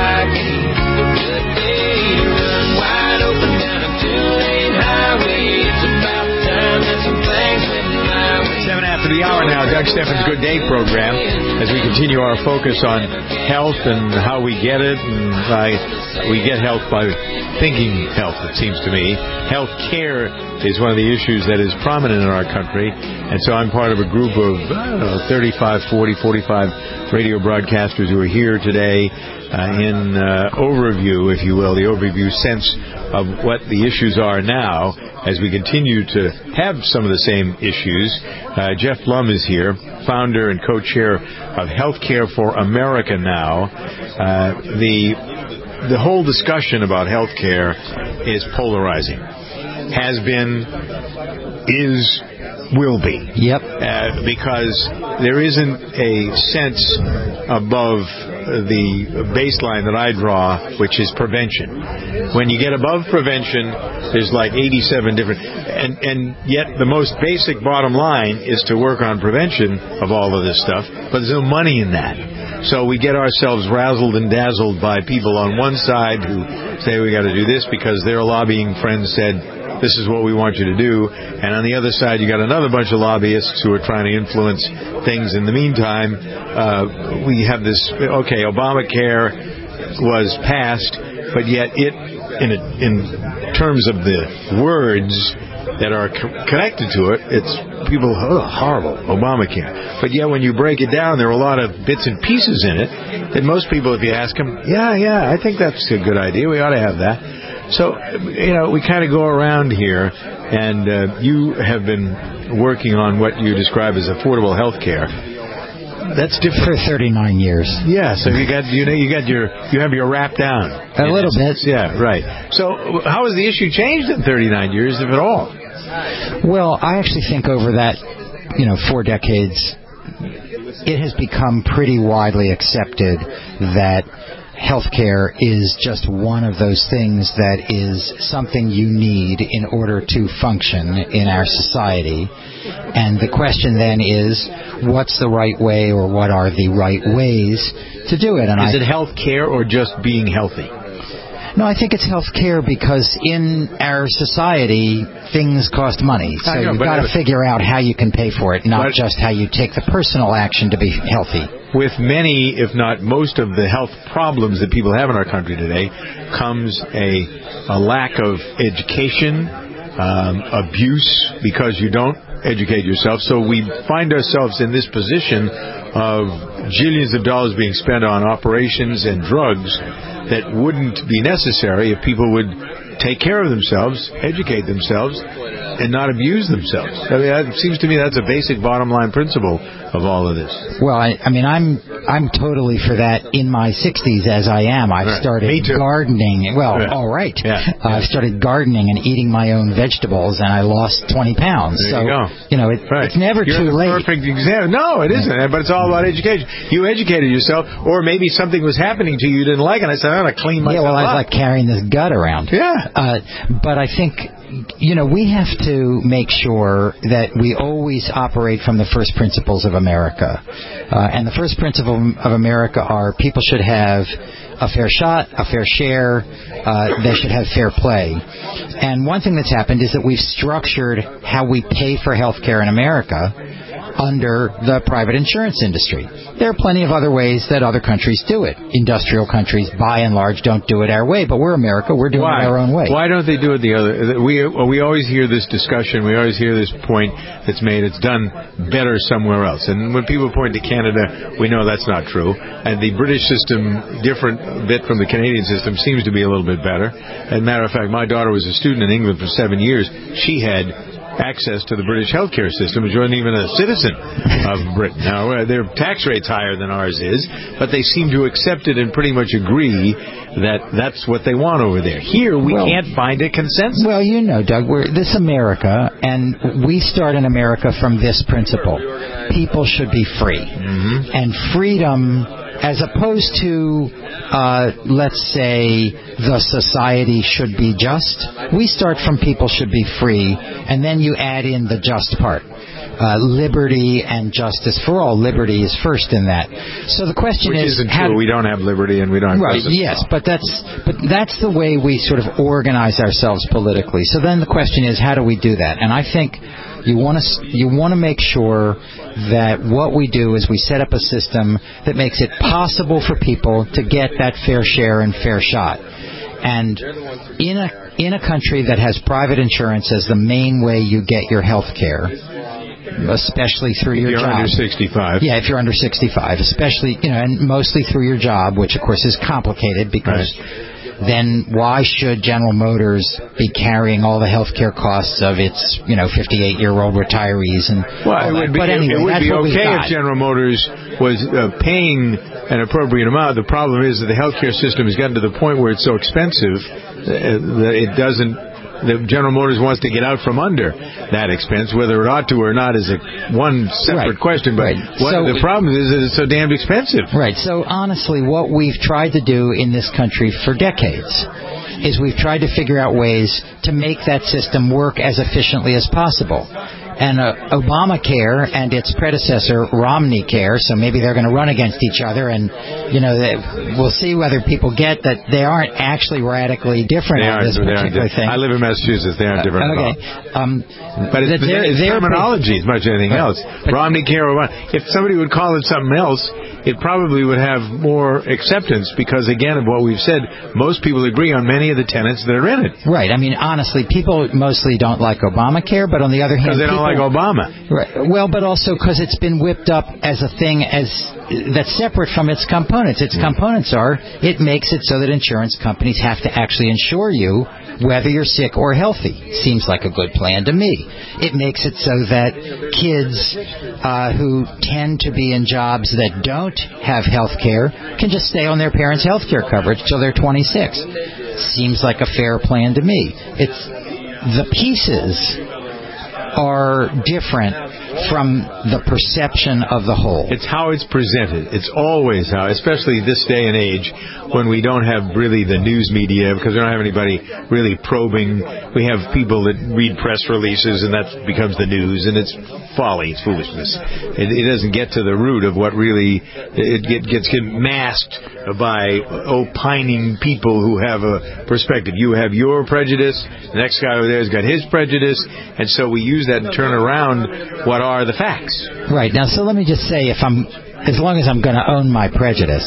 highway. Good day to run wide open down a two-lane highway. It's about time that some things went my way. 7 after the hour now, Doug Steffens' Good Day program, as we continue our focus on health and how we get it. And we get health by thinking health, it seems to me. Health care is one of the issues that is prominent in our country. And so I'm part of a group of, 35, 40, 45 radio broadcasters who are here today in overview, if you will, the overview sense of what the issues are now as we continue to have some of the same issues. Jeff Blum is here, founder and co-chair of Healthcare for America Now. The whole discussion about healthcare is polarizing. Has been, is, will be. Yep. Because there isn't a sense above the baseline that I draw, which is prevention. When you get above prevention, there's like 87 different... And yet the most basic bottom line is to work on prevention of all of this stuff, but there's no money in that. So we get ourselves razzled and dazzled by people on one side who say we got to do this because their lobbying friends said, this is what we want you to do. And on the other side, you got another bunch of lobbyists who are trying to influence things. In the meantime, we have this, Obamacare was passed, but yet in terms of the words that are connected to it, it's people, horrible, Obamacare. But yet when you break it down, there are a lot of bits and pieces in it that most people, if you ask them, yeah, I think that's a good idea. We ought to have that. So, we kind of go around here, and you have been working on what you describe as affordable health care. That's different. For 39 years. Yeah, so you have your rap down. A little bit. Yeah, right. So how has the issue changed in 39 years, if at all? Well, I actually think over that, 4 decades, it has become pretty widely accepted that healthcare is just one of those things that is something you need in order to function in our society. And the question then is, what's the right way, or what are the right ways to do it? And is it health care or just being healthy? No, I think it's health care because in our society, things cost money. So you've got to figure out how you can pay for it, not just how you take the personal action to be healthy. With many, if not most, of the health problems that people have in our country today comes a lack of education, abuse, because you don't educate yourself. So we find ourselves in this position of jillions of dollars being spent on operations and drugs that wouldn't be necessary if people would take care of themselves, educate themselves, and not abuse themselves. I mean, it seems to me that's a basic bottom line principle of all of this. Well, I'm totally for that in my 60s as I am. I've started gardening. Well, all right. Yeah. I've started gardening and eating my own vegetables, and I lost 20 pounds. There you go. It's never too late. Perfect example. No, it isn't. But it's all about education. You educated yourself, or maybe something was happening to you you didn't like, and I said, I'm going to clean myself up. I was like carrying this gut around. Yeah. But I think, we have to make sure that we always operate from the first principles of America. And the first principle of America are people should have a fair shot, a fair share, they should have fair play. And one thing that's happened is that we've structured how we pay for health care in America under the private insurance industry. There are plenty of other ways that other countries do it. Industrial countries, by and large, don't do it our way, but we're America. We're doing it our own way. Why don't they do it the other? We always hear this discussion. We always hear this point that's made. It's done better somewhere else. And when people point to Canada, we know that's not true. And the British system, different bit from the Canadian system, seems to be a little bit better. As a matter of fact, my daughter was a student in England for 7 years. She had access to the British healthcare system. She wasn't even a citizen of Britain. Now, their tax rate's higher than ours is, but they seem to accept it and pretty much agree that that's what they want over there. Here, we can't find a consensus. Well, Doug, we're this America, and we start in America from this principle. People should be free. Mm-hmm. And freedom, as opposed to, let's say, the society should be just, we start from people should be free, and then you add in the just part. liberty and justice for all. Liberty is first in that. So the question Which is, isn't true. We don't have liberty and we don't have justice. Yes, but that's the way we sort of organize ourselves politically. So then the question is, how do we do that? And I think you want to make sure that what we do is we set up a system that makes it possible for people to get that fair share and fair shot. And in a country that has private insurance as the main way you get your health care, especially through your job. If you're under 65. Yeah, if you're under 65, especially, and mostly through your job, which of course is complicated because then why should General Motors be carrying all the health care costs of its, 58-year-old retirees and well, it would be, but anyway, it would that's be what okay if General Motors was paying an appropriate amount. The problem is that the health care system has gotten to the point where it's so expensive that it doesn't. The General Motors wants to get out from under that expense. Whether it ought to or not is one separate question. But the problem is that it's so damned expensive. Right. So honestly, what we've tried to do in this country for decades is we've tried to figure out ways to make that system work as efficiently as possible. And Obamacare and its predecessor, Romneycare, so maybe they're going to run against each other, and we'll see whether people get that they aren't actually radically different on this particular thing. I live in Massachusetts; they aren't different at all. But it's terminology as much as anything else. Romneycare, if somebody would call it something else, it probably would have more acceptance because, again, of what we've said, most people agree on many of the tenets that are in it. Right. I mean, honestly, people mostly don't like Obamacare, but on the other hand, because they don't like Obama. Right. Well, but also because it's been whipped up as a thing that's separate from its components. Its components are, it makes it so that insurance companies have to actually insure you whether you're sick or healthy. Seems like a good plan to me. It makes it so that kids who tend to be in jobs that don't have health care can just stay on their parents' health care coverage till they're 26. Seems like a fair plan to me. It's the pieces are different from the perception of the whole. It's how it's presented. It's always how, especially this day and age when we don't have really the news media because we don't have anybody really probing. We have people that read press releases and that becomes the news, and it's folly, it's foolishness. It doesn't get to the root of what really, it gets masked by opining people who have a perspective. You have your prejudice, the next guy over there has got his prejudice, and so we use that and turn around what are the facts. Right. Now, so let me just say, as long as I'm going to own my prejudice,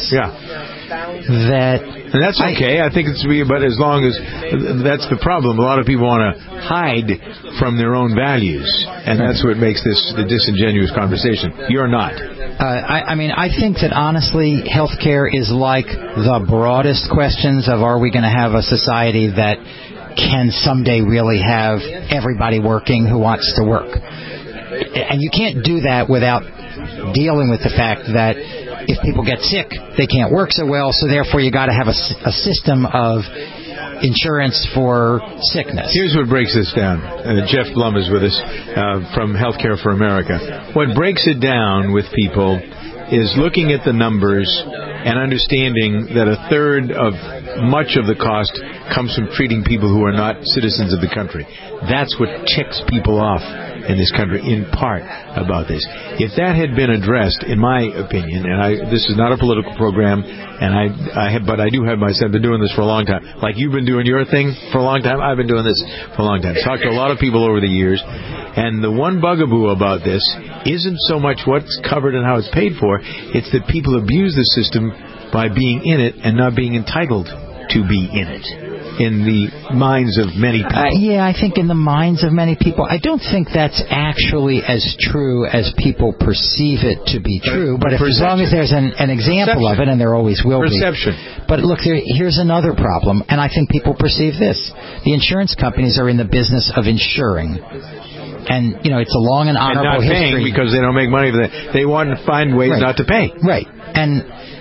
and that's okay. I think it's but as long as that's the problem. A lot of people want to hide from their own values, and that's what makes this the disingenuous conversation. You're not. I think that honestly, healthcare is like the broadest questions of are we going to have a society that can someday really have everybody working who wants to work. And you can't do that without dealing with the fact that if people get sick, they can't work so well, so therefore you got to have a system of insurance for sickness. Here's what breaks this down. Jeff Blum is with us from Healthcare for America. What breaks it down with people is looking at the numbers and understanding that a third of much of the cost comes from treating people who are not citizens of the country. That's what ticks people off in this country, in part, about this. If that had been addressed, in my opinion, and this is not a political program, but I do have myself been doing this for a long time. Like you've been doing your thing for a long time, I've been doing this for a long time. Talked to a lot of people over the years, and the one bugaboo about this isn't so much what's covered and how it's paid for, it's that people abuse the system by being in it and not being entitled to be in it. In the minds of many people. I think in the minds of many people. I don't think that's actually as true as people perceive it to be true. But as long as there's an example of it, and there always will be. But look, here's another problem, and I think people perceive this. The insurance companies are in the business of insuring. And, it's a long and honorable history. And not paying because they don't make money for that. They want to find ways not to pay. Right.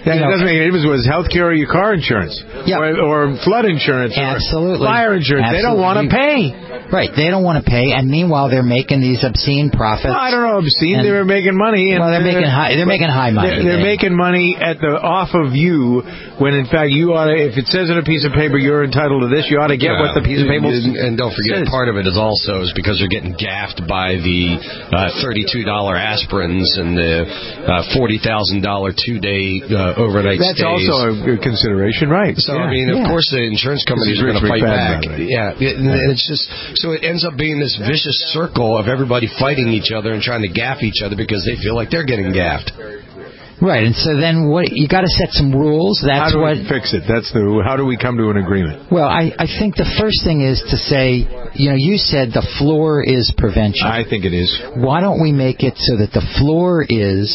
That doesn't make any difference. Was health care or your car insurance, or flood insurance, absolutely, or fire insurance. Absolutely. They don't want to pay. Right, they don't want to pay, and meanwhile they're making these obscene profits. Well, I don't know, obscene. They're making money. Well, they're making high money. They're making money off of you, when in fact you ought to. If it says in a piece of paper you're entitled to this, you ought to get what the piece of paper says. And don't forget, part of it is also because they're getting gaffed by the $32 aspirins and the $40,000 2-day overnight stays. That's also a consideration, right? So I mean, of course, the insurance companies are going to fight back. And it's just. So it ends up being this vicious circle of everybody fighting each other and trying to gaff each other because they feel like they're getting gaffed. Right, and so then you got to set some rules. That's how do we fix it? How do we come to an agreement? Well, I think the first thing is to say, you said the floor is prevention. I think it is. Why don't we make it so that the floor is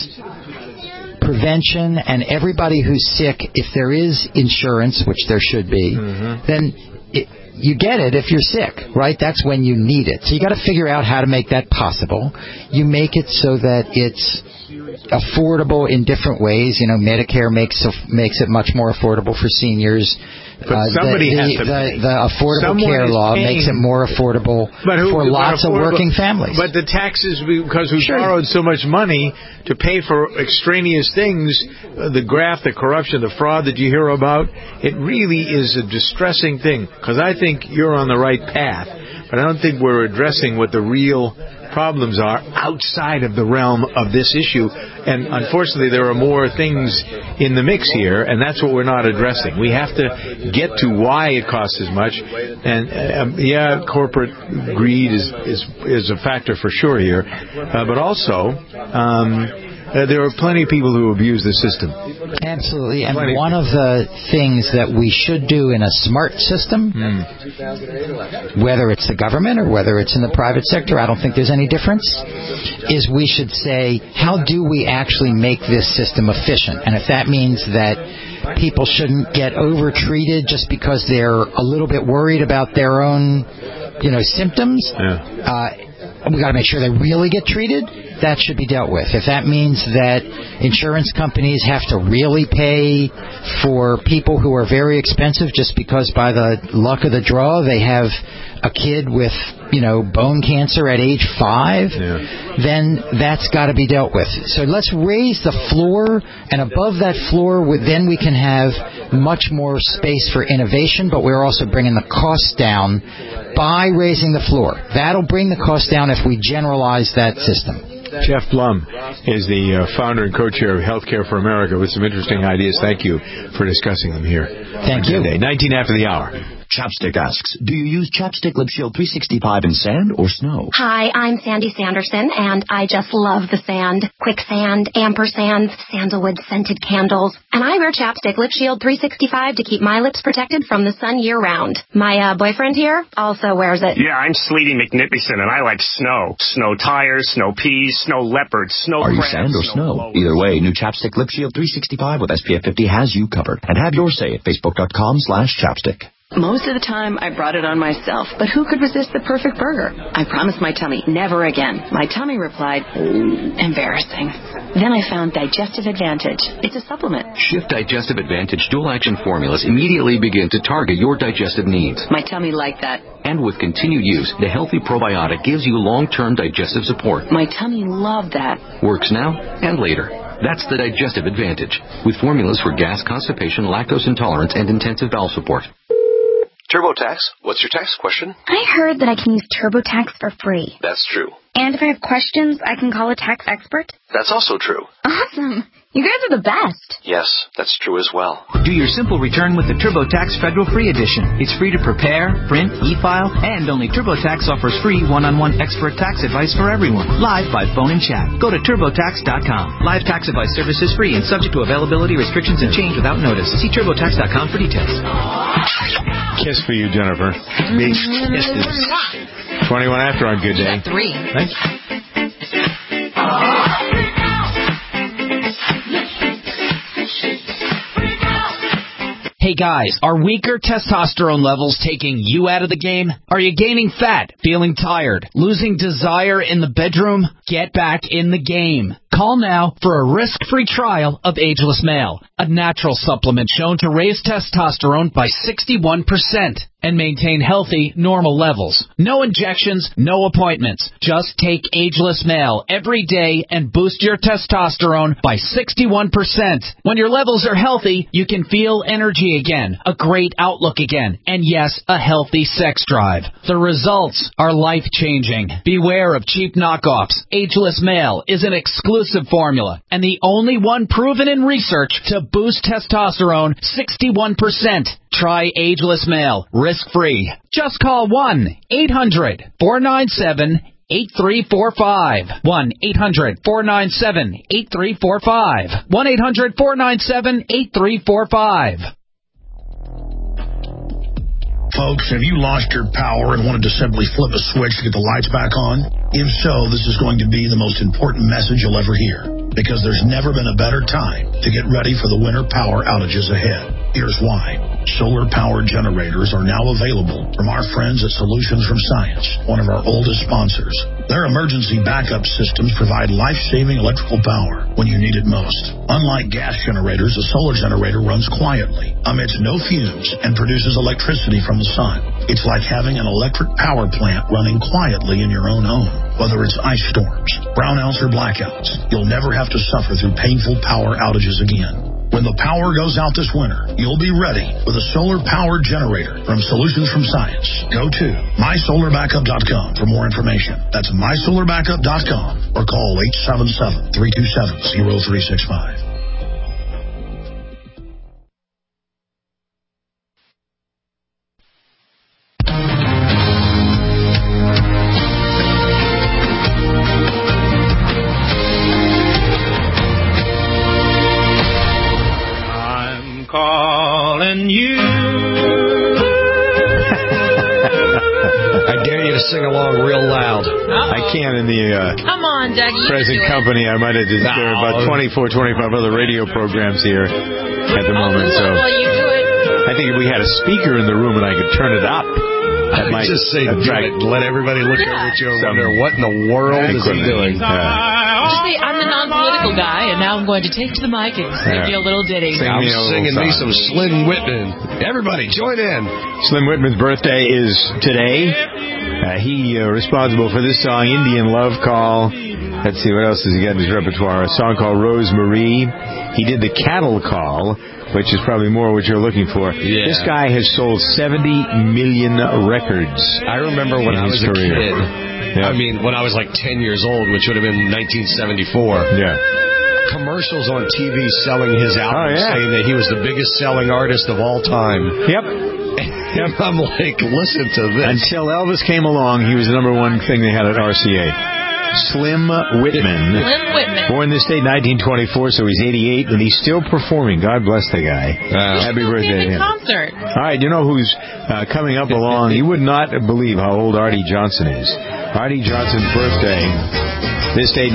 prevention, and everybody who's sick, if there is insurance, which there should be, then you get it if you're sick, right? That's when you need it. So you got to figure out how to make that possible. You make it so that it's affordable in different ways. Medicare makes it much more affordable for seniors. But somebody has to pay. The Affordable Care Law makes it more affordable for lots of working families. But the taxes, because we borrowed so much money to pay for extraneous things, the graft, the corruption, the fraud that you hear about, it really is a distressing thing. Because I think you're on the right path, but I don't think we're addressing what the real problems are outside of the realm of this issue. And unfortunately, there are more things in the mix here, and that's what we're not addressing. We have to get to why it costs as much. And corporate greed is a factor for sure here, but also there are plenty of people who abuse the system. Absolutely. And one of the things that we should do in a smart system, whether it's the government or whether it's in the private sector, I don't think there's any difference, is we should say, how do we actually make this system efficient? And if that means that people shouldn't get over-treated just because they're a little bit worried about their own, symptoms, we got to make sure they really get treated. That should be dealt with. If that means that insurance companies have to really pay for people who are very expensive just because by the luck of the draw they have a kid with, bone cancer at age 5, then that's got to be dealt with. So let's raise the floor, and above that floor, then we can have much more space for innovation, but we're also bringing the cost down by raising the floor. That'll bring the cost down if we generalize that system. Jeff Blum is the founder and co-chair of Healthcare for America with some interesting ideas. Thank you for discussing them here. Thank you. 19 after the hour. Chapstick asks, do you use Chapstick Lip Shield 365 in sand or snow? Hi, I'm Sandy Sanderson, and I just love the sand. Quicksand, ampersands, sandalwood scented candles. And I wear Chapstick Lip Shield 365 to keep my lips protected from the sun year-round. My boyfriend here also wears it. Yeah, I'm Sleety McNippison, and I like snow. Snow tires, snow peas, snow leopards, snow crabs. Are you sand or snow? Either way, new Chapstick Lip Shield 365 with SPF 50 has you covered. And have your say at Facebook.com/chapstick. Most of the time, I brought it on myself, but who could resist the perfect burger? I promised my tummy, never again. My tummy replied, embarrassing. Then I found Digestive Advantage. It's a supplement. Shift Digestive Advantage dual-action formulas immediately begin to target your digestive needs. My tummy liked that. And with continued use, the Healthy Probiotic gives you long-term digestive support. My tummy loved that. Works now and later. That's the Digestive Advantage, with formulas for gas, constipation, lactose intolerance, and intensive bowel support. TurboTax, what's your tax question? I heard that I can use TurboTax for free. That's true. And if I have questions, I can call a tax expert? That's also true. Awesome. You guys are the best. Yes, that's true as well. Do your simple return with the TurboTax Federal Free Edition. It's free to prepare, print, e-file, and only TurboTax offers free one-on-one expert tax advice for everyone, live by phone and chat. Go to TurboTax.com. Live tax advice service is free and subject to availability, restrictions, and change without notice. See TurboTax.com for details. Kiss for you, Jennifer. Big kisses. 21 after on Good Day. 3. Thanks. Hey guys, are weaker testosterone levels taking you out of the game? Are you gaining fat, feeling tired, losing desire in the bedroom? Get back in the game. Call now for a risk-free trial of Ageless Male, a natural supplement shown to raise testosterone by 61% and maintain healthy, normal levels. No injections, no appointments. Just take Ageless Male every day and boost your testosterone by 61%. When your levels are healthy, you can feel energy again, a great outlook again, and yes, a healthy sex drive. The results are life-changing. Beware of cheap knockoffs. Ageless Male is an exclusive formula and the only one proven in research to boost testosterone 61%. Try Ageless Male, risk-free. Just call 1-800-497-8345. 1-800-497-8345. 1-800-497-8345. Folks, have you lost your power and wanted to simply flip a switch to get the lights back on? If so, this is going to be the most important message you'll ever hear, because there's never been a better time to get ready for the winter power outages ahead. Here's why. Solar-powered generators are now available from our friends at Solutions from Science, one of our oldest sponsors. Their emergency backup systems provide life-saving electrical power when you need it most. Unlike gas generators, a solar generator runs quietly, emits no fumes, and produces electricity from the sun. It's like having an electric power plant running quietly in your own home. Whether it's ice storms, brownouts, or blackouts, you'll never have to suffer through painful power outages again. When the power goes out this winter, you'll be ready with a solar-powered generator from Solutions from Science. Go to mysolarbackup.com for more information. That's mysolarbackup.com or call 877-327-0365. Calling you. I dare you to sing along real loud. I can't in the Come on, Dougie. present company. I might have just there are about 24, 25 other radio programs here at the moment. So you do it. I think if we had a speaker in the room and I could turn it up, that might just say, attract. let everybody look over at you and wonder what in the world is he doing. Just say, I'm the non-political guy, and now I'm going to take to the mic and sing you a little ditty. I'm singing me some Slim Whitman. Everybody, join in. Slim Whitman's birthday is today. He responsible for this song, Indian Love Call. Let's see, what else has he got in his repertoire? A song called Rosemary. He did the Cattle Call, which is probably more what you're looking for. Yeah. This guy has sold 70 million records. I remember when I was a kid. Yeah. I mean, when I was like 10 years old, which would have been 1974. Yeah. Commercials on TV selling his album, saying that he was the biggest selling artist of all time. Yep. And I'm like, listen to this. Until Elvis came along, he was the number one thing they had at RCA. Slim Whitman. Born this date, 1924, so he's 88, and he's still performing. God bless the guy. Happy birthday to him. Concert. All right, you know who's coming up along? You would not believe how old Artie Johnson is. Artie Johnson's birthday, this date,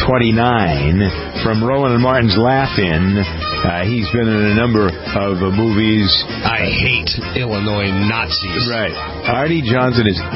1929, from Rowan and Martin's Laugh-In. He's been in a number of movies. I hate Illinois Nazis. Right. Artie Johnson is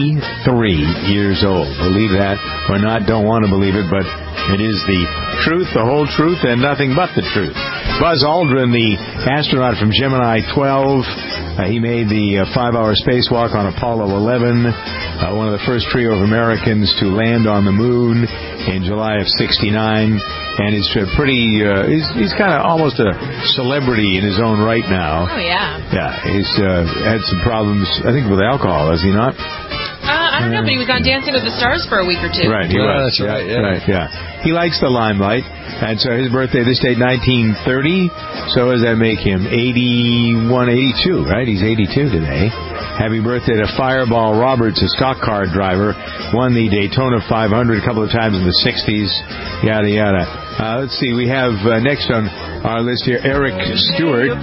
83 years old. Believe that or not, don't want to believe it, but it is the truth, the whole truth, and nothing but the truth. Buzz Aldrin, the astronaut from Gemini 12, he made the 5-hour spacewalk on Apollo 11, one of the first trio of Americans to land on the moon in July of 69, and he's pretty, he's kind of almost a celebrity in his own right now. Oh, yeah. Yeah, he's had some problems, I think, with alcohol, has he not? I don't know, but he was on Dancing with the Stars for a week or two. Right, he was. That's right, yeah. Right, yeah. He likes the limelight, and so his birthday this date, 1930. So does that make him 81, 82, right? He's 82 today. Happy birthday to Fireball Roberts, a stock car driver. Won the Daytona 500 a couple of times in the 60s. Yada, yada. Let's see, we have next on our list here, Eric Stewart.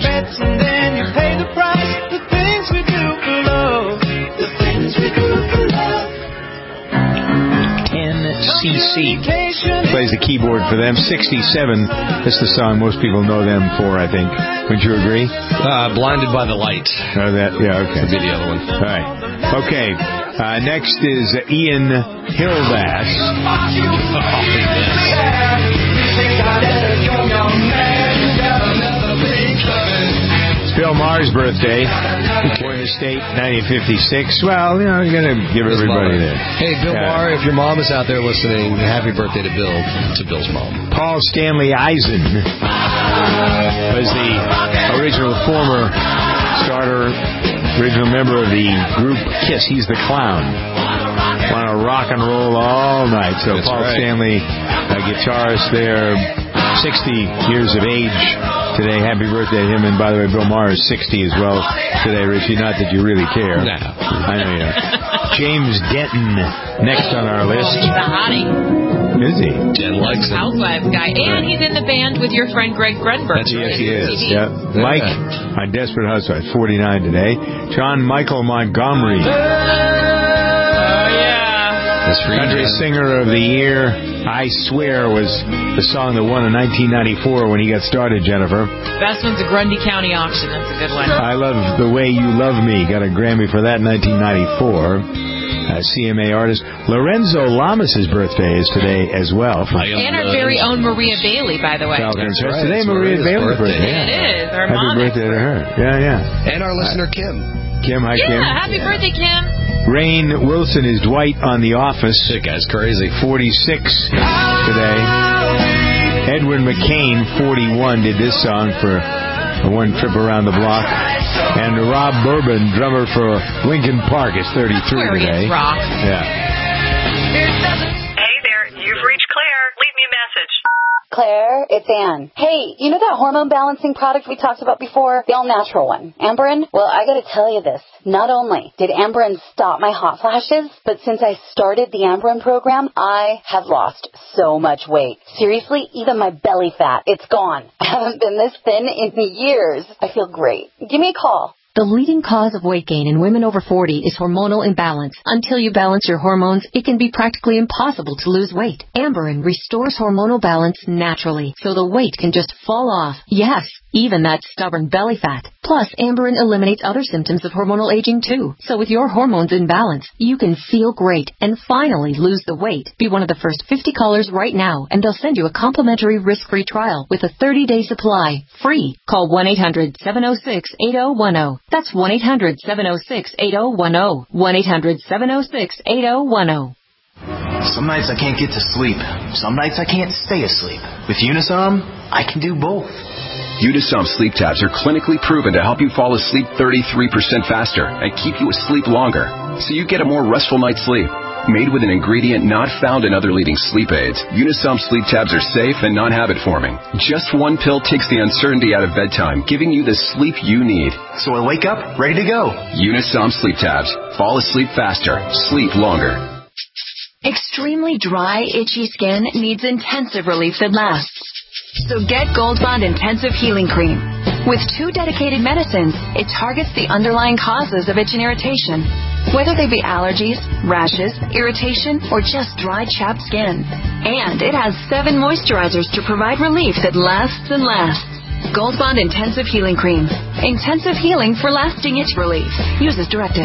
NCC. plays the keyboard for them. 67. That's the song most people know them for, I think. Wouldn't you agree? Blinded by the Light. Oh, that, yeah, okay. Would be the other one. All right. Okay. Next is Ian Hildass. It's Bill Maher's birthday. Born in the state, 1956. Well, you're going to give everybody that. Hey, Bill Maher, if your mom is out there listening, happy birthday to Bill, to Bill's mom. Paul Stanley Eisen was the original former starter, original member of the group Kiss. He's the clown. Want to rock and roll all night. So that's Paul Stanley, guitarist there, 60 years of age today. Happy birthday to him. And by the way, Bill Maher is 60 as well today, Richie. Not that you really care. No. I know you don't. James Denton, next on our list. He's a hottie. Is he? Jen likes him. Housewives guy. And he's in the band with your friend Greg Grunberg. That's yes, he is. Yeah. Mike on Desperate Housewives, 49 today. John Michael Montgomery. Country Singer of the Year, I Swear, was the song that won in 1994 when he got started, Jennifer. Best one's a Grundy County auction. That's a good one. I Love the Way You Love Me. Got a Grammy for that in 1994. CMA artist. Lorenzo Lamas' birthday is today as well. And our very own Maria Bailey, by the way. That's right. Today Maria Bailey's birthday. It is. Our Happy birthday to her. Yeah. And our listener, Kim. Kim, hi, Kim. Yeah, happy birthday, Kim. Rainn Wilson is Dwight on The Office. That guy's crazy. 46 today. Edwin McCain, 41, did this song for One Trip Around the Block. And Rob Bourbon, drummer for Linkin Park, is 33 today. Rock. Yeah. Hey there, you've reached Claire. Leave me a message. Claire, it's Ann. Hey, you know that hormone balancing product we talked about before? The all-natural one. Amberen? Well, I gotta tell you this. Not only did Amberen stop my hot flashes, but since I started the Amberen program, I have lost so much weight. Seriously, even my belly fat, it's gone. I haven't been this thin in years. I feel great. Give me a call. The leading cause of weight gain in women over 40 is hormonal imbalance. Until you balance your hormones, it can be practically impossible to lose weight. Amberen restores hormonal balance naturally, so the weight can just fall off. Yes, even that stubborn belly fat. Plus, Amberen eliminates other symptoms of hormonal aging too. So with your hormones in balance, you can feel great and finally lose the weight. Be one of the first 50 callers right now, and they'll send you a complimentary risk-free trial with a 30-day supply, free. Call 1-800-706-8010. That's 1-800-706-8010. 1-800-706-8010. Some nights I can't get to sleep. Some nights I can't stay asleep. With Unisom, I can do both. Unisom sleep tabs are clinically proven to help you fall asleep 33% faster and keep you asleep longer, so you get a more restful night's sleep. Made with an ingredient not found in other leading sleep aids, Unisom sleep tabs are safe and non-habit-forming. Just one pill takes the uncertainty out of bedtime, giving you the sleep you need. So I wake up ready to go. Unisom sleep tabs. Fall asleep faster. Sleep longer. Extremely dry, itchy skin needs intensive relief that lasts. So get Gold Bond Intensive Healing Cream. With 2 dedicated medicines, it targets the underlying causes of itch and irritation, whether they be allergies, rashes, irritation, or just dry, chapped skin. And it has 7 moisturizers to provide relief that lasts and lasts. Gold Bond Intensive Healing Cream. Intensive healing for lasting itch relief. Use as directed.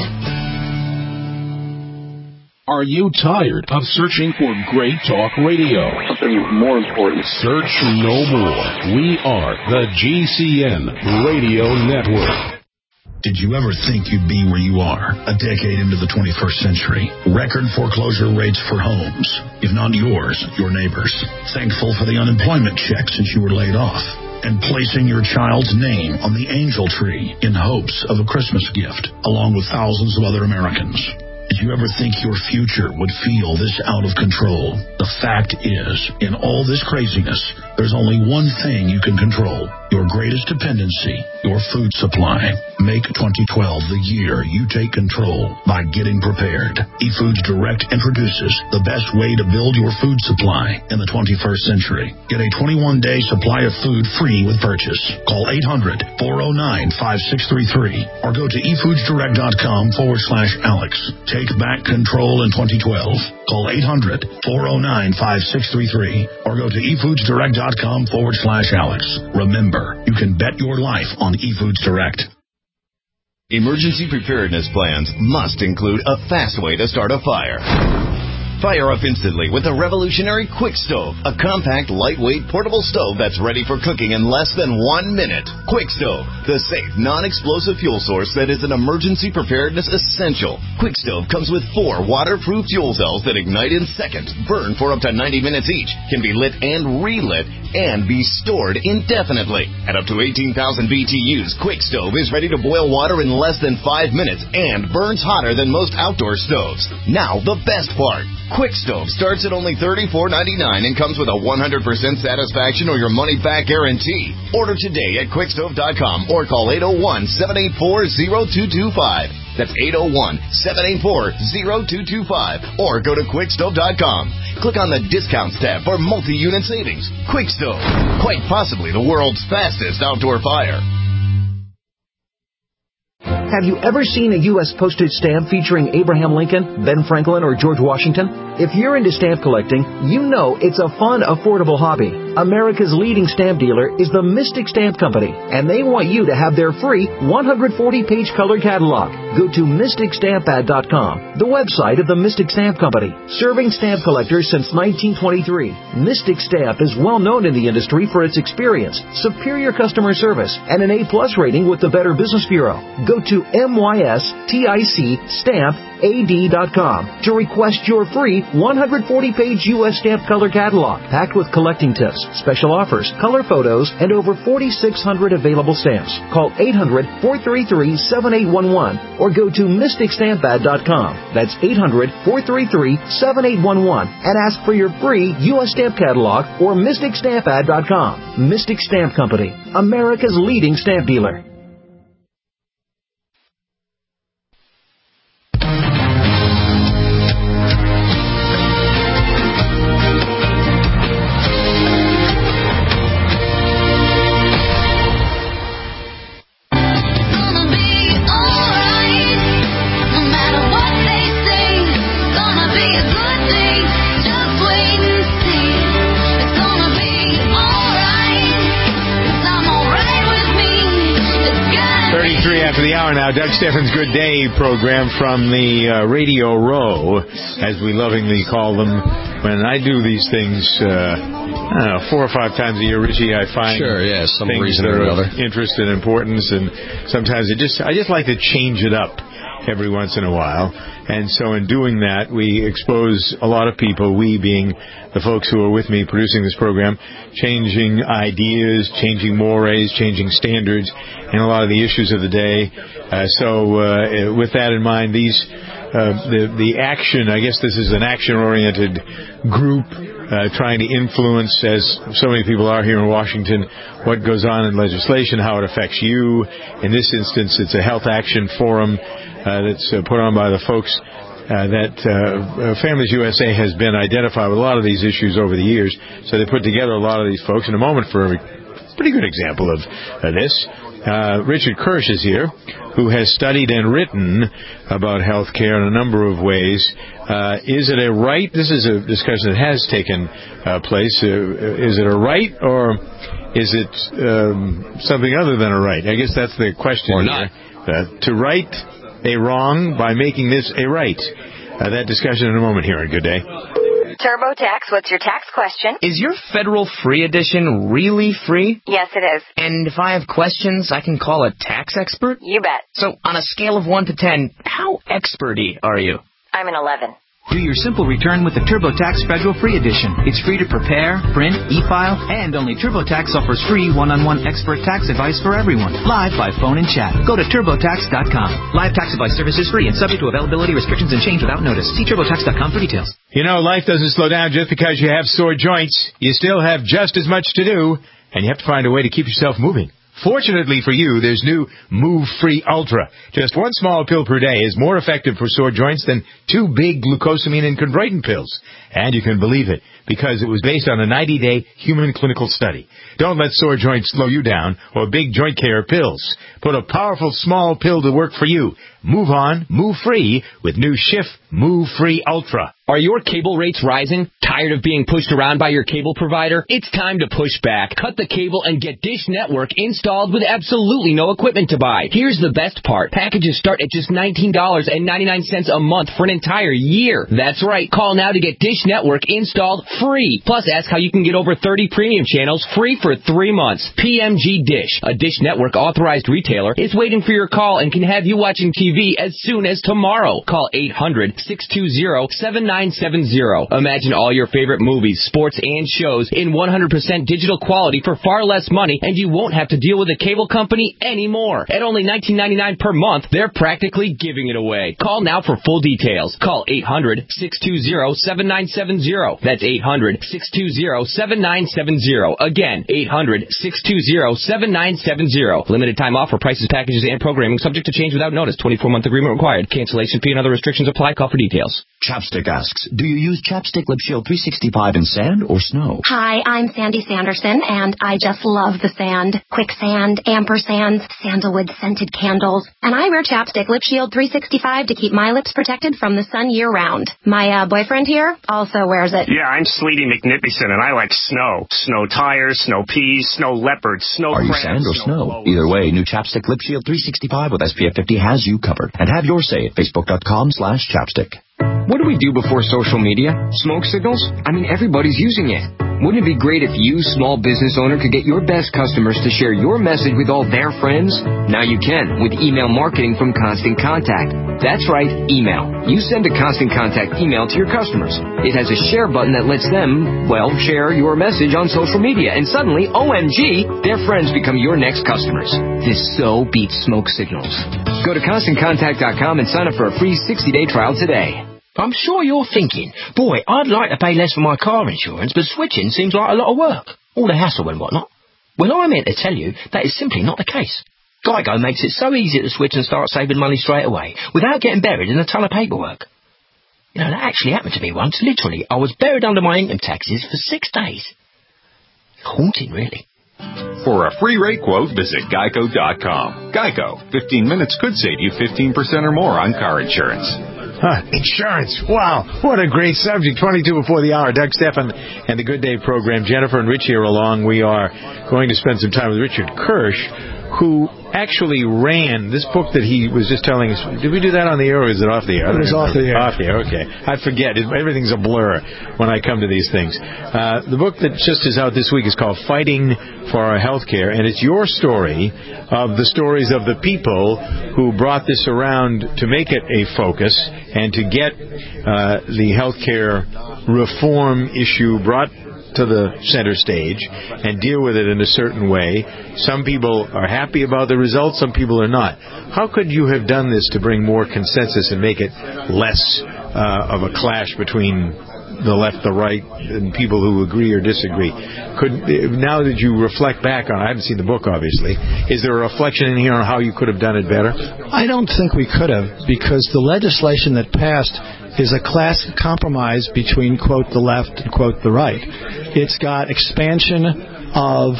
Are you tired of searching for great talk radio? Something more important. Search no more. We are the GCN Radio Network. Did you ever think you'd be where you are a decade into the 21st century? Record foreclosure rates for homes, if not yours, your neighbors. Thankful for the unemployment check since you were laid off. And placing your child's name on the angel tree in hopes of a Christmas gift, along with thousands of other Americans. Did you ever think your future would feel this out of control? The fact is, in all this craziness, there's only one thing you can control: your greatest dependency, your food supply. Make 2012 the year you take control by getting prepared. eFoods Direct introduces the best way to build your food supply in the 21st century. Get a 21-day supply of food free with purchase. Call 800-409-5633 or go to efoodsdirect.com/Alex. Take back control in 2012. Call 800-409-5633 or go to efoodsdirect.com/Alex. Remember, you can bet your life on eFoods Direct. Emergency preparedness plans must include a fast way to start a fire. Fire up instantly with the revolutionary Quick Stove, a compact, lightweight, portable stove that's ready for cooking in less than 1 minute. Quick Stove, the safe, non-explosive fuel source that is an emergency preparedness essential. Quick Stove comes with 4 waterproof fuel cells that ignite in seconds, burn for up to 90 minutes each, can be lit and relit, and be stored indefinitely. At up to 18,000 BTUs, Quick Stove is ready to boil water in less than 5 minutes and burns hotter than most outdoor stoves. Now, the best part. Quick Stove starts at only $34.99 and comes with a 100% satisfaction or your money-back guarantee. Order today at quickstove.com or call 801-784-0225. That's 801-784-0225. Or go to quickstove.com. Click on the Discounts tab for multi-unit savings. Quick Stove, quite possibly the world's fastest outdoor fire. Have you ever seen a U.S. postage stamp featuring Abraham Lincoln, Ben Franklin, or George Washington? If you're into stamp collecting, you know it's a fun, affordable hobby. America's leading stamp dealer is the Mystic Stamp Company, and they want you to have their free 140-page color catalog. Go to MysticStampAd.com, the website of the Mystic Stamp Company, serving stamp collectors since 1923. Mystic Stamp is well known in the industry for its experience, superior customer service, and an A+ rating with the Better Business Bureau. Go to MysticStampAd.com to request your free 140-page U.S. stamp color catalog, packed with collecting tips, special offers, color photos, and over 4,600 available stamps. Call 800-433-7811 or go to MysticStampAd.com. That's 800-433-7811 and ask for your free U.S. stamp catalog or MysticStampAd.com. Mystic Stamp Company, America's leading stamp dealer. After the hour now, Doug Stephan's Good Day program from the Radio Row, as we lovingly call them. When I do these things, I don't know, 4 or 5 times a year, Richie, I find some things reason that or are another. of interest and importance, and sometimes I just like to change it up every once in a while. And so in doing that, we expose a lot of people, we being the folks who are with me producing this program, changing ideas, changing mores, changing standards, and a lot of the issues of the day. So with that in mind, the action, I guess this is an action-oriented group trying to influence, as so many people are here in Washington, what goes on in legislation, how it affects you. In this instance, it's a health action forum that's put on by the folks that Families USA has been identified with a lot of these issues over the years. So they put together a lot of these folks. In a moment for a pretty good example of this, Richard Kirsch is here, who has studied and written about health care in a number of ways. Is it a right? This is a discussion that has taken place. Is it a right, or is it something other than a right? I guess that's the question. Or not. To right a wrong by making this a right. That discussion in a moment here on Good Day. TurboTax, what's your tax question? Is your federal free edition really free? Yes, it is. And if I have questions, I can call a tax expert? You bet. So on a scale of 1 to 10, how expert-y are you? I'm an 11. Do your simple return with the TurboTax Federal Free Edition. It's free to prepare, print, e-file, and only TurboTax offers free one-on-one expert tax advice for everyone, live by phone and chat. Go to TurboTax.com. Live tax advice service is free and subject to availability restrictions and change without notice. See TurboTax.com for details. You know, life doesn't slow down just because you have sore joints. You still have just as much to do. and you have to find a way to keep yourself moving. Fortunately for you, there's new Move Free Ultra. Just one small pill per day is more effective for sore joints than 2 big glucosamine and chondroitin pills. And you can believe it, because it was based on a 90-day human clinical study. Don't let sore joints slow you down or big joint care pills. Put a powerful small pill to work for you. Move on, move free with new Schiff Move Free Ultra. Are your cable rates rising? Tired of being pushed around by your cable provider? It's time to push back. Cut the cable and get Dish Network installed with absolutely no equipment to buy. Here's the best part. Packages start at just $19.99 a month for an entire year. That's right. Call now to get Dish Network installed free. Plus, ask how you can get over 30 premium channels free for 3 months. PMG Dish, a Dish Network authorized retailer, is waiting for your call and can have you watching TV as soon as tomorrow. Call 800-620-7970. Imagine all your favorite movies, sports, and shows in 100% digital quality for far less money, and you won't have to deal with a cable company anymore. At only $19.99 per month, they're practically giving it away. Call now for full details. Call 800-620-7970. That's 800-620-7970. Again, 800-620-7970. Limited time offer. Prices, packages, and programming subject to change without notice. 24-month agreement required. Cancellation fee and other restrictions apply. Call for details. Chapstick asks, do you use Chapstick Lip Shield 365 in sand or snow? Hi, I'm Sandy Sanderson, and I just love the sand. Quicksand, ampersands, sandalwood scented candles. And I wear Chapstick Lip Shield 365 to keep my lips protected from the sun year-round. My boyfriend here also wears it. Yeah, I'm Sleety McNippison, and I like snow. Snow tires, snow peas, snow leopards, snow Are you crabs, sand or snow? Either way, new Chapstick Lip Shield 365 with SPF 50 has you covered. And have your say at Facebook.com/chapstick. What do we do before social media? Smoke signals? I mean, everybody's using it. Wouldn't it be great if you, small business owner, could get your best customers to share your message with all their friends? Now you can with email marketing from Constant Contact. That's right, email. You send a Constant Contact email to your customers. It has a share button that lets them, well, share your message on social media. And suddenly, OMG, their friends become your next customers. This so beats smoke signals. Go to ConstantContact.com and sign up for a free 60-day trial today. I'm sure you're thinking, boy, I'd like to pay less for my car insurance, but switching seems like a lot of work. All the hassle and whatnot. Well, I'm here to tell you that is simply not the case. Geico makes it so easy to switch and start saving money straight away, without getting buried in a ton of paperwork. You know, that actually happened to me once. Literally, I was buried under my income taxes for 6 days. Haunting, really. For a free rate quote, visit Geico.com. Geico. 15 minutes could save you 15% or more on car insurance. Insurance. Wow. What a great subject. 22 before the hour. Doug Stephan and the Good Day program. Jennifer and Richie are along. We are going to spend some time with Richard Kirsch, who actually ran this book that he was just telling us. Did we do that on the air or is it off the air? It was off the air. Off the air, okay. I forget. Everything's a blur when I come to these things. The book that just is out this week is called Fighting for Our Healthcare, and it's your story of the stories of the people who brought this around to make it a focus and to get the healthcare reform issue brought to the center stage and deal with it in a certain way. Some people are happy about the results, some people are not. How could you have done this to bring more consensus and make it less of a clash between the left, the right, and people who agree or disagree? Now that you reflect back on it, I haven't seen the book, obviously, is there a reflection in here on how you could have done it better? I don't think we could have, because the legislation that passed is a class compromise between, quote, the left and, quote, the right. It's got expansion of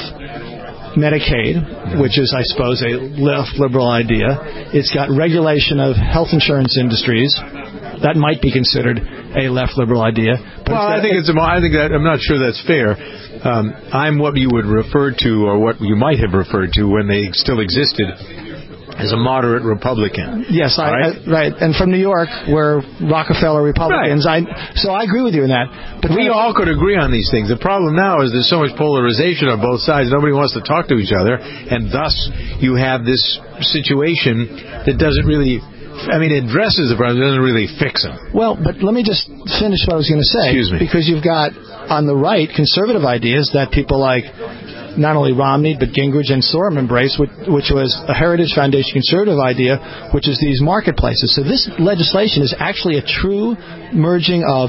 Medicaid, which is, I suppose, a left liberal idea. It's got regulation of health insurance industries. That might be considered a left liberal idea. But well, I'm not sure that's fair. I'm what you would refer to, or what you might have referred to when they still existed, as a moderate Republican. Yes, right. And from New York, we're Rockefeller Republicans. Right. So I agree with you in that. But we all could agree on these things. The problem now is there's so much polarization on both sides. Nobody wants to talk to each other, and thus you have this situation that doesn't really... it addresses the problem, it doesn't really fix them. Well, but let me just finish what I was going to say. Excuse me. Because you've got, on the right, conservative ideas that people like not only Romney, but Gingrich and Sorum embraced, which was a Heritage Foundation conservative idea, which is these marketplaces. So this legislation is actually a true merging of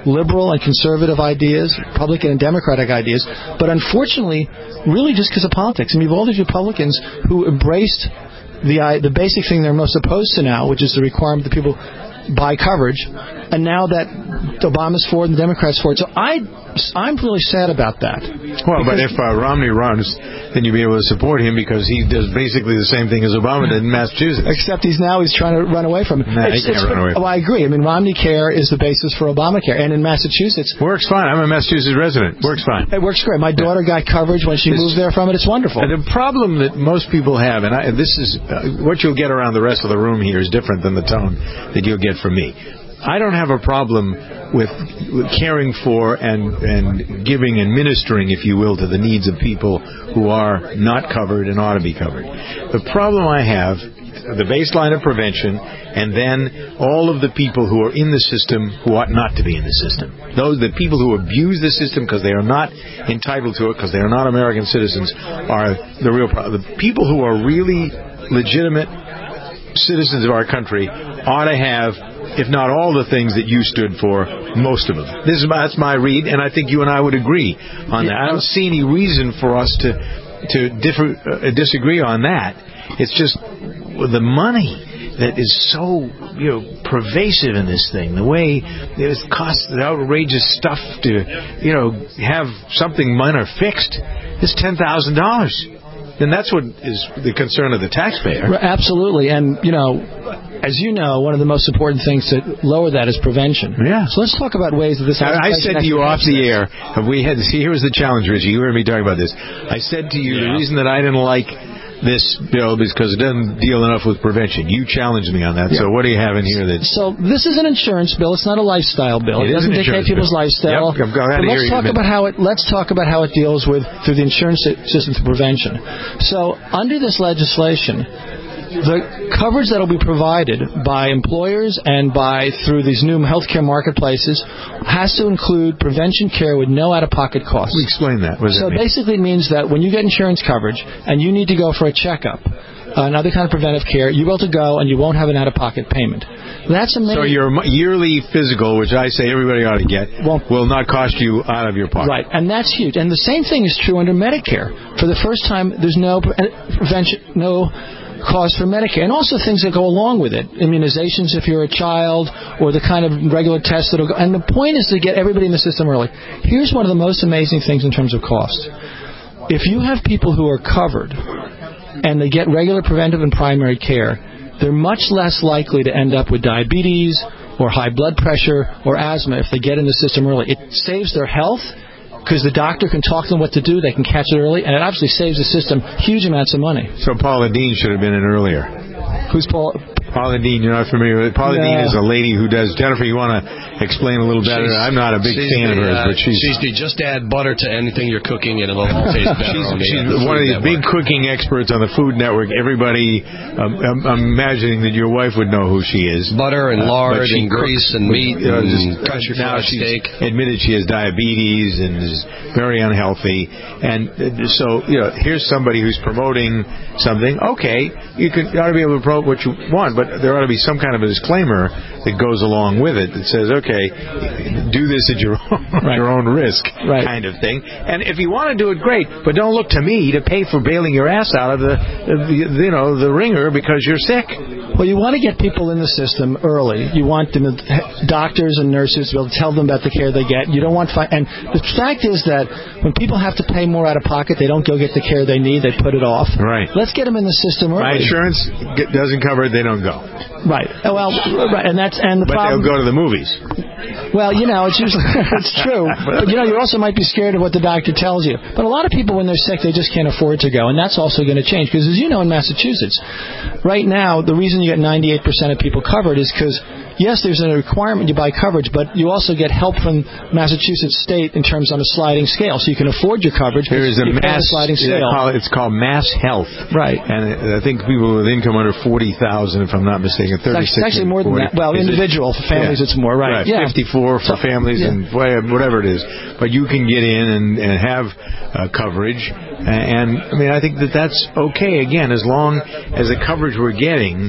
liberal and conservative ideas, Republican and Democratic ideas, but unfortunately, really just because of politics. I mean, you have all these Republicans who embraced the basic thing they're most opposed to now, which is the requirement that people buy coverage, and now that Obama's for it and the Democrats for it. So I'm really sad about that. Well, but if Romney runs, then you'll be able to support him because he does basically the same thing as Obama did in Massachusetts. Except he's trying to run away from it. Nah, he can't run away from it. Well, I agree. I mean, Romney Care is the basis for Obamacare, and in Massachusetts... Works fine. I'm a Massachusetts resident. Works fine. It works great. My daughter got coverage when she moved there from it. It's wonderful. The problem that most people have, and this is what you'll get around the rest of the room here is different than the tone that you'll get from me. I don't have a problem with caring for and giving and ministering, if you will, to the needs of people who are not covered and ought to be covered. The problem I have, the baseline of prevention, and then all of the people who are in the system who ought not to be in the system. The people who abuse the system because they are not entitled to it, because they are not American citizens, are the real problem. The people who are really legitimate citizens of our country ought to have, if not all the things that you stood for, most of them. That's my read, and I think you and I would agree on that. I don't see any reason for us to disagree on that. It's just the money that is so pervasive in this thing. The way it costs outrageous stuff to have something minor fixed is $10,000. And that's what is the concern of the taxpayer. Absolutely. And, as you know, one of the most important things to lower that is prevention. Yeah. So let's talk about ways that this... I said to you off the air, here was the challenge, Richie. You heard me talking about this. I said to you, the reason that I didn't like this bill is because it doesn't deal enough with prevention. You challenged me on that. Yeah. So what do you have in here that... So this is an insurance bill. It's not a lifestyle bill. It doesn't dictate people's lifestyle. Yep, let's talk about how it deals with through the insurance system through prevention. So under this legislation, the coverage that will be provided by employers and through these new healthcare marketplaces has to include prevention care with no out-of-pocket costs. Explain that. So basically it means that when you get insurance coverage and you need to go for a checkup, another kind of preventive care, you're able to go and you won't have an out-of-pocket payment. That's amazing. So your yearly physical, which I say everybody ought to get, will not cost you out of your pocket. Right, and that's huge. And the same thing is true under Medicare. For the first time, there's no prevention, no cost for Medicare, and also things that go along with it, immunizations if you're a child, or the kind of regular tests that'll go. And the point is to get everybody in the system early. Here's one of the most amazing things in terms of cost. If you have people who are covered and they get regular preventive and primary care, they're much less likely to end up with diabetes or high blood pressure or asthma if they get in the system early. It saves their health, because the doctor can talk to them what to do, they can catch it early, and it obviously saves the system huge amounts of money. So Paula Deen should have been in earlier. Who's Paula? Paula Deen, you're not familiar with Paula Deen is a lady who does... Jennifer, you want to explain a little better? I'm not a big fan of hers, but she's... Just add butter to anything you're cooking and it'll all taste better. She's one of the big cooking experts on the Food Network. Everybody, I'm imagining that your wife would know who she is. Butter and lard and grease and meat and country fried steak. Admitted she has diabetes and is very unhealthy. And so, here's somebody who's promoting something. Okay, you ought to be able to promote what you want, but there ought to be some kind of a disclaimer that goes along with it that says, okay, do this at your own risk, kind of thing. And if you want to do it, great, but don't look to me to pay for bailing your ass out of the ringer because you're sick. Well, you want to get people in the system early. You want them, doctors and nurses, to be able to tell them about the care they get. You don't want and the fact is that when people have to pay more out of pocket, they don't go get the care they need. They put it off. Right. Let's get them in the system early. My insurance doesn't cover it. They don't go. Right. Well, right, and the problem. But they'll go to the movies. Well, it's usually it's true. But you also might be scared of what the doctor tells you. But a lot of people, when they're sick, they just can't afford to go, and that's also going to change. Because as you know, in Massachusetts, right now, the reason you get 98% of people covered is because, yes, there's a requirement you buy coverage, but you also get help from Massachusetts State in terms on a sliding scale, so you can afford your coverage. There is a sliding scale. It's called Mass Health, right? And I think people with income under 40,000, if I'm not mistaken, 36. It's actually more than that. Well, individual for families, it's more, right? Yeah. 54 for families and whatever it is. But you can get in and have coverage, and I mean I think that's okay. Again, as long as the coverage we're getting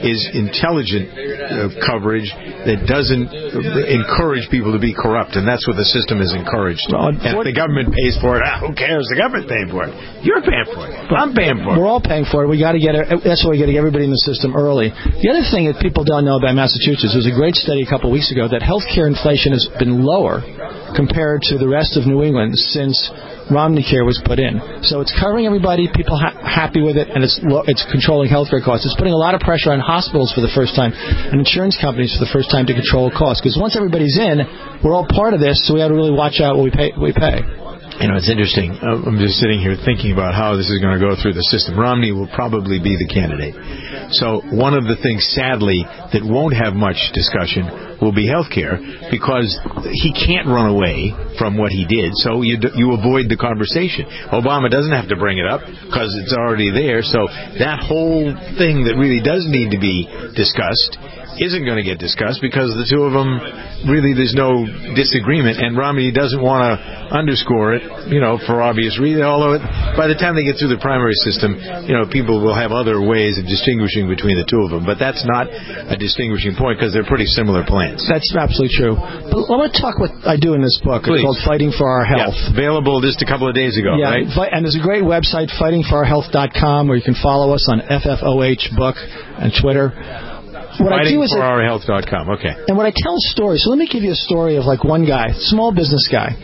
is intelligent coverage that doesn't encourage people to be corrupt, and that's what the system has encouraged. And if the government pays for it, who cares? The government paying for it. You're paying for it. I'm paying for it. We're all paying for it. We got to get it. That's why we got to get everybody in the system early. The other thing that people don't know about Massachusetts, there's a great study a couple of weeks ago that healthcare inflation has been lower compared to the rest of New England since Romneycare was put in. So it's covering everybody, people happy with it, and it's controlling healthcare costs. It's putting a lot of pressure on hospitals for the first time and insurance companies for the first time to control costs. Because once everybody's in, we're all part of this, so we have to really watch out what we pay. You know, it's interesting. I'm just sitting here thinking about how this is going to go through the system. Romney will probably be the candidate. So one of the things, sadly, that won't have much discussion will be health care, because he can't run away from what he did, so you avoid the conversation. Obama doesn't have to bring it up because it's already there, so that whole thing that really does need to be discussed isn't going to get discussed because the two of them, really, there's no disagreement, and Romney doesn't want to underscore it, for obvious reasons, although by the time they get through the primary system, people will have other ways of distinguishing between the two of them, but that's not a distinguishing point because they're pretty similar plans. That's absolutely true. But I want to talk what I do in this book. Please. It's called Fighting for Our Health. Yeah, available just a couple of days ago, right? And there's a great website, fightingforourhealth.com, where you can follow us on FFOH book and Twitter. FightingForOurHealth.com, okay. And what I tell is stories. So let me give you a story of one guy, small business guy.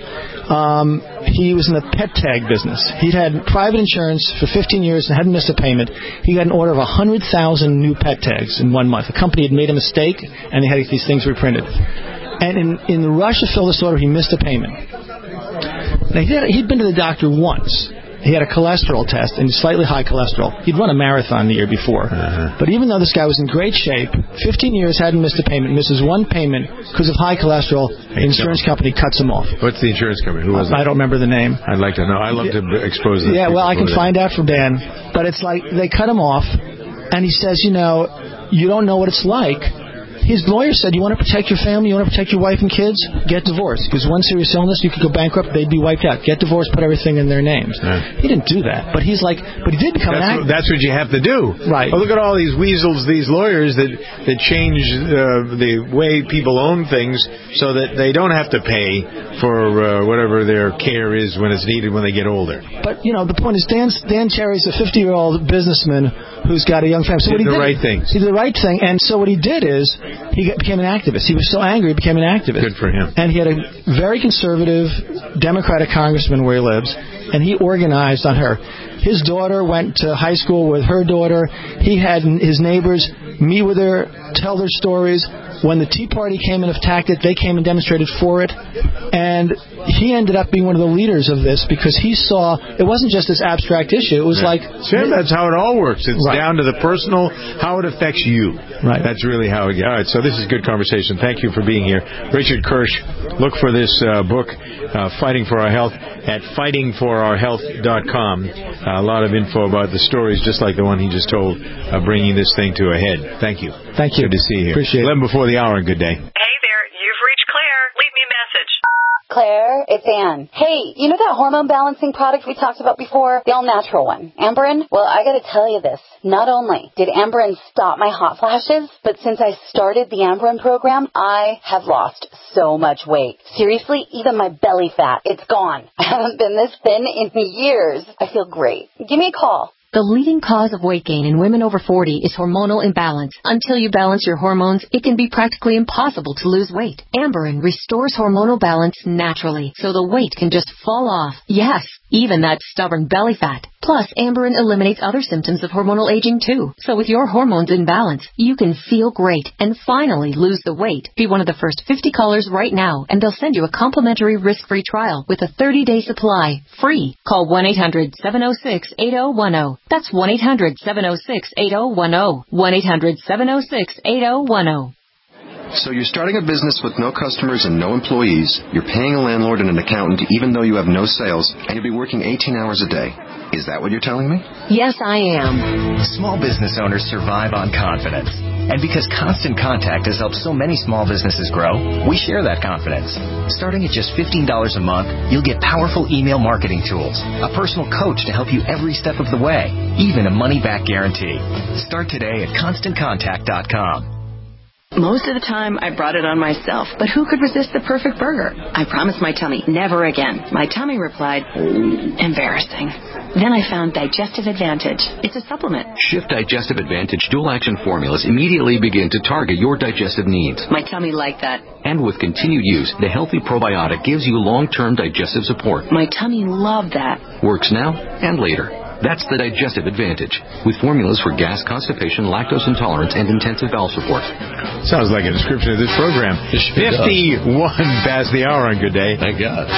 He was in the pet tag business. He'd had private insurance for 15 years and hadn't missed a payment. He got an order of 100,000 new pet tags in 1 month. The company had made a mistake, and they had these things reprinted. And in the rush to fill this order, he missed a payment. Now, he'd been to the doctor once. He had a cholesterol test, and slightly high cholesterol. He'd run a marathon the year before. But even though this guy was in great shape, 15 years, hadn't missed a payment, misses one payment because of high cholesterol, the insurance company cuts him off. What's the insurance company? Who was it? I don't remember the name. I'd like to know. I love to expose this. Yeah, well, I can find out from Dan. But it's like they cut him off, and he says, you don't know what it's like. His lawyer said, you want to protect your family, you want to protect your wife and kids, get divorced. Because one serious illness, you could go bankrupt, they'd be wiped out. Get divorced, put everything in their names. Yeah. He didn't do that. But he did become an activist. That's what you have to do. Right. Well, look at all these weasels, these lawyers that change the way people own things so that they don't have to pay for whatever their care is when it's needed when they get older. But, the point is, Dan Cherry's a 50-year-old businessman who's got a young family. So he did the right thing. He did the right thing. And so what he did is, he became an activist. He was so angry, he became an activist. Good for him. And he had a very conservative Democratic congressman where he lives, and he organized on her. His daughter went to high school with her daughter. He had his neighbors meet with her, tell their stories. When the Tea Party came and attacked it, they came and demonstrated for it. And he ended up being one of the leaders of this because he saw it wasn't just this abstract issue. It was that's how it all works. It's down to the personal, how it affects you. Right. That's really how it gets. All right, so this is good conversation. Thank you for being here. Richard Kirsch, look for this book, Fighting for Our Health, at fightingforourhealth.com. A lot of info about the stories, just like the one he just told, bringing this thing to a head. Thank you. Thank you. Good to see you here. Appreciate it. 11 before the hour, and good day. Hey there, you've reached Claire. Leave me a message. Claire, it's Ann. Hey, you know that hormone balancing product we talked about before? The all-natural one. Amberen? Well, I gotta tell you this. Not only did Amberen stop my hot flashes, but since I started the Amberen program, I have lost so much weight. Seriously, even my belly fat, it's gone. I haven't been this thin in years. I feel great. Give me a call. The leading cause of weight gain in women over 40 is hormonal imbalance. Until you balance your hormones, it can be practically impossible to lose weight. Amberen restores hormonal balance naturally, so the weight can just fall off. Yes, even that stubborn belly fat. Plus, Amberen eliminates other symptoms of hormonal aging too. So with your hormones in balance, you can feel great and finally lose the weight. Be one of the first 50 callers right now, and they'll send you a complimentary risk-free trial with a 30-day supply, free. Call 1-800-706-8010. That's 1-800-706-8010. 1-800-706-8010. So you're starting a business with no customers and no employees. You're paying a landlord and an accountant even though you have no sales, and you'll be working 18 hours a day. Is that what you're telling me? Yes, I am. Small business owners survive on confidence. And because Constant Contact has helped so many small businesses grow, we share that confidence. Starting at just $15 a month, you'll get powerful email marketing tools, a personal coach to help you every step of the way, even a money-back guarantee. Start today at ConstantContact.com. Most of the time, I brought it on myself, but who could resist the perfect burger? I promised my tummy, never again. My tummy replied, embarrassing. Then I found Digestive Advantage. It's a supplement. Shift Digestive Advantage dual-action formulas immediately begin to target your digestive needs. My tummy liked that. And with continued use, the Healthy Probiotic gives you long-term digestive support. My tummy loved that. Works now and later. That's the Digestive Advantage, with formulas for gas, constipation, lactose intolerance, and intensive bowel support. Sounds like a description of this program. 51 past the hour on Good Day. Thank God.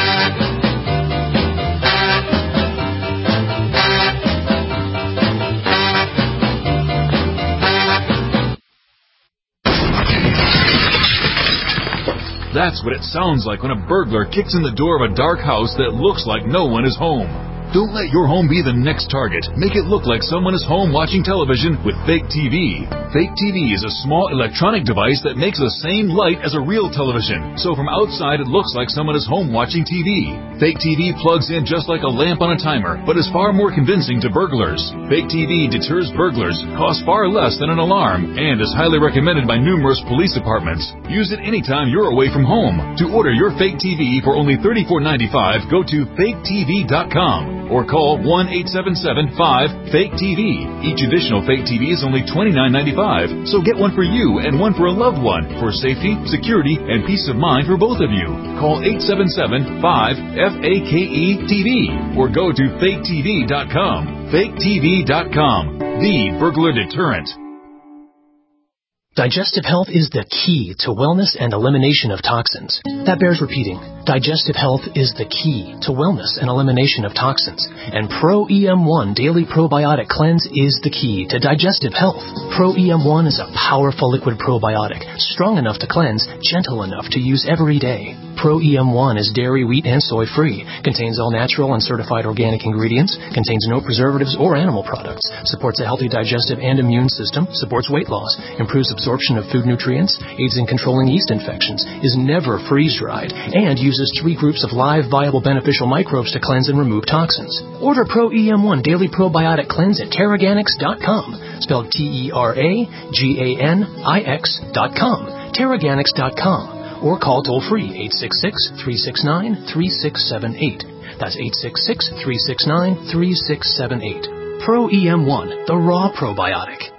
That's what it sounds like when a burglar kicks in the door of a dark house that looks like no one is home. Don't let your home be the next target. Make it look like someone is home watching television with Fake TV. Fake TV is a small electronic device that makes the same light as a real television. So from outside, it looks like someone is home watching TV. Fake TV plugs in just like a lamp on a timer, but is far more convincing to burglars. Fake TV deters burglars, costs far less than an alarm, and is highly recommended by numerous police departments. Use it anytime you're away from home. To order your Fake TV for only $34.95, go to faketv.com. Or call 1-877-5-FAKE-TV. Each additional Fake TV is only $29.95. So get one for you and one for a loved one for safety, security, and peace of mind for both of you. Call 877-5-FAKE-TV or go to faketv.com. faketv.com. The burglar deterrent. Digestive health is the key to wellness and elimination of toxins. That bears repeating. Digestive health is the key to wellness and elimination of toxins. And Pro EM1 Daily Probiotic Cleanse is the key to digestive health. Pro EM1 is a powerful liquid probiotic, strong enough to cleanse, gentle enough to use every day. Pro EM1 is dairy, wheat, and soy-free, contains all natural and certified organic ingredients, contains no preservatives or animal products, supports a healthy digestive and immune system, supports weight loss, improves absorption of food nutrients, aids in controlling yeast infections, is never freeze-dried, and uses 3 groups of live, viable, beneficial microbes to cleanse and remove toxins. Order Pro EM1 Daily Probiotic Cleanse at Terraganics.com, spelled TerraGanix.com, Terraganics.com. Or call toll-free 866-369-3678. That's 866-369-3678. Pro EM1, the raw probiotic.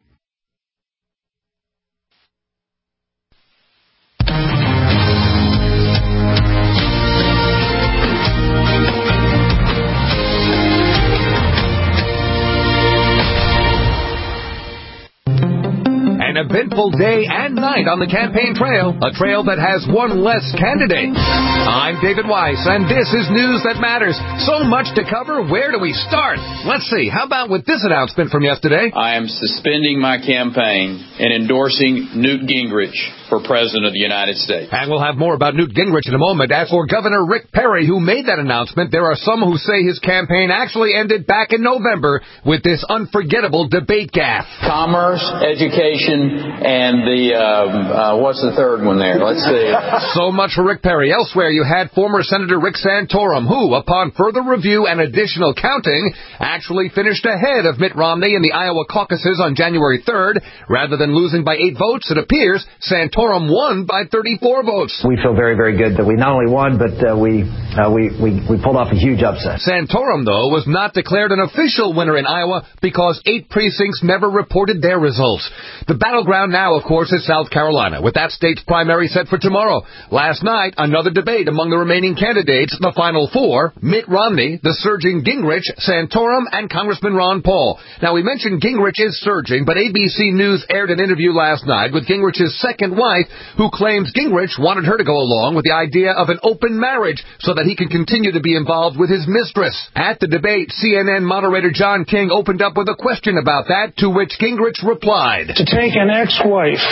An eventful day and night on the campaign trail, a trail that has one less candidate. I'm David Weiss, and this is News That Matters. So much to cover, where do we start? Let's see, how about with this announcement from yesterday? I am suspending my campaign and endorsing Newt Gingrich for President of the United States. And we'll have more about Newt Gingrich in a moment. As for Governor Rick Perry, who made that announcement, there are some who say his campaign actually ended back in November with this unforgettable debate gaffe. Commerce, education, and the, what's the third one there? Let's see. So much for Rick Perry. Elsewhere, you had former Senator Rick Santorum, who, upon further review and additional counting, actually finished ahead of Mitt Romney in the Iowa caucuses on January 3rd. Rather than losing by 8 votes, it appears Santorum won by 34 votes. We feel very, very good that we not only won, but we pulled off a huge upset. Santorum, though, was not declared an official winner in Iowa because 8 precincts never reported their results. The battleground now, of course, is South Carolina, with that state's primary set for tomorrow. Last night, another debate among the remaining candidates, the final 4, Mitt Romney, the surging Gingrich, Santorum, and Congressman Ron Paul. Now, we mentioned Gingrich is surging, but ABC News aired an interview last night with Gingrich's second wife, who claims Gingrich wanted her to go along with the idea of an open marriage so that he can continue to be involved with his mistress. At the debate, CNN moderator John King opened up with a question about that, to which Gingrich replied. To take an ex-wife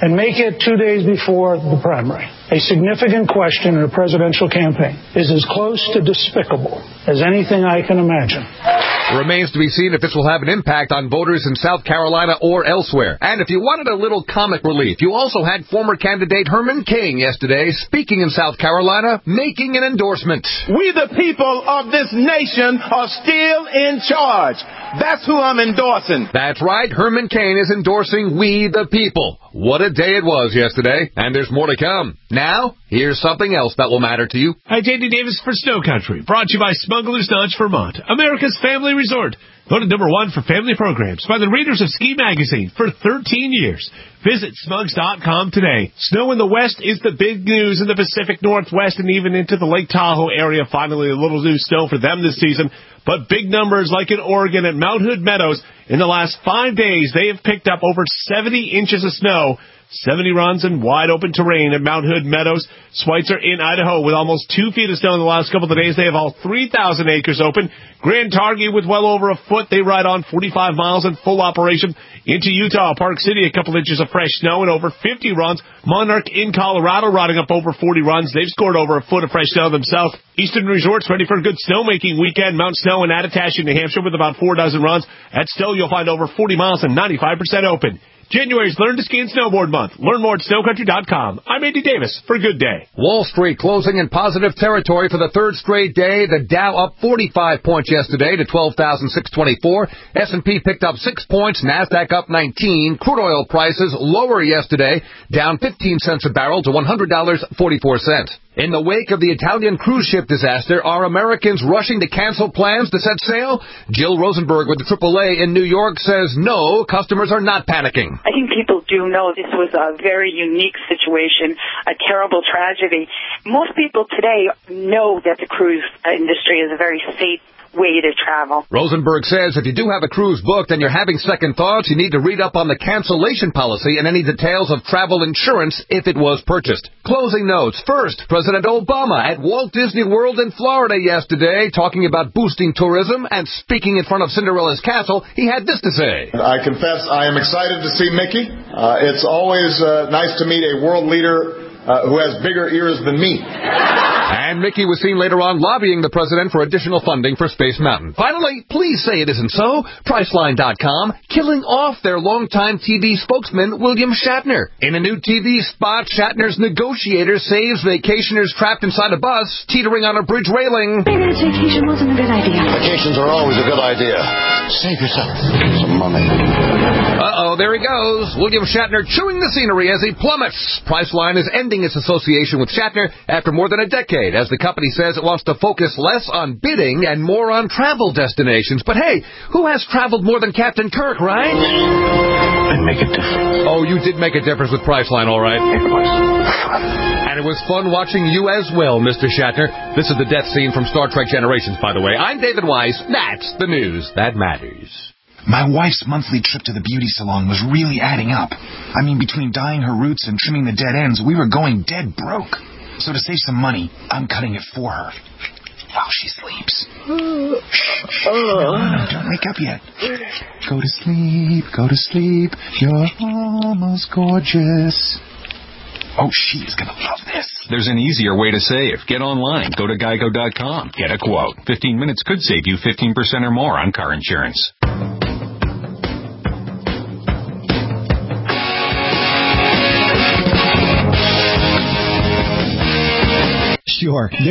and make it 2 days before the primary. A significant question in a presidential campaign is as close to despicable as anything I can imagine. It remains to be seen if this will have an impact on voters in South Carolina or elsewhere. And if you wanted a little comic relief, you also had former candidate Herman Cain yesterday speaking in South Carolina, making an endorsement. We the people of this nation are still in charge. That's who I'm endorsing. That's right. Herman Cain is endorsing We the People. What a day it was yesterday, and there's more to come. Now, here's something else that will matter to you. Hi, J.D. Davis for Snow Country, brought to you by Smuggler's Notch, Vermont, America's family resort. Voted #1 for family programs by the readers of Ski Magazine for 13 years. Visit Smugs.com today. Snow in the west is the big news in the Pacific Northwest and even into the Lake Tahoe area. Finally, a little new snow for them this season. But big numbers like in Oregon at Mount Hood Meadows. In the last 5 days, they have picked up over 70 inches of snow. 70 runs in wide-open terrain at Mount Hood Meadows. Schweitzer in Idaho with almost 2 feet of snow in the last couple of days. They have all 3,000 acres open. Grand Targhee with well over a foot. They ride on 45 miles in full operation. Into Utah, Park City, a couple inches of fresh snow and over 50 runs. Monarch in Colorado riding up over 40 runs. They've scored over a foot of fresh snow themselves. Eastern Resorts ready for a good snowmaking weekend. Mount Snow in Attitash, New Hampshire with about 4 dozen runs. At Stowe, you'll find over 40 miles and 95% open. January's Learn to Ski and Snowboard Month. Learn more at snowcountry.com. I'm Andy Davis for Good Day. Wall Street closing in positive territory for the third straight day. The Dow up 45 points yesterday to 12,624. S&P picked up 6 points. NASDAQ up 19. Crude oil prices lower yesterday, down 15 cents a barrel to $100.44. In the wake of the Italian cruise ship disaster, are Americans rushing to cancel plans to set sail? Jill Rosenberg with the AAA in New York says no, customers are not panicking. I think people do know this was a very unique situation, a terrible tragedy. Most people today know that the cruise industry is a very safe way to travel. Rosenberg says if you do have a cruise booked and you're having second thoughts, you need to read up on the cancellation policy and any details of travel insurance if it was purchased. Closing notes. First, President Obama at Walt Disney World in Florida yesterday talking about boosting tourism and speaking in front of Cinderella's castle. He had this to say. I confess I am excited to see Mickey. It's always nice to meet a world leader who has bigger ears than me. And Mickey was seen later on lobbying the president for additional funding for Space Mountain. Finally, please say it isn't so. Priceline.com killing off their longtime TV spokesman, William Shatner. In a new TV spot, Shatner's negotiator saves vacationers trapped inside a bus, teetering on a bridge railing. Maybe this vacation wasn't a good idea. Vacations are always a good idea. Save yourself some money. Uh-oh, there he goes. William Shatner chewing the scenery as he plummets. Priceline is ending its association with Shatner after more than a decade, as the company says it wants to focus less on bidding and more on travel destinations. But hey, who has traveled more than Captain Kirk, right? I make a difference. Oh, you did make a difference with Priceline, all right. It was fun. And it was fun watching you as well, Mr. Shatner. This is the death scene from Star Trek Generations, by the way. I'm David Weiss. That's the news that matters. My wife's monthly trip to the beauty salon was really adding up. I mean, between dyeing her roots and trimming the dead ends, we were going dead broke. So to save some money, I'm cutting it for her while she sleeps. Shh. No, don't wake up yet. Go to sleep, go to sleep. You're almost gorgeous. Oh, she is going to love this. There's an easier way to save. Get online. Go to geico.com. Get a quote. 15 minutes could save you 15% or more on car insurance. Sure.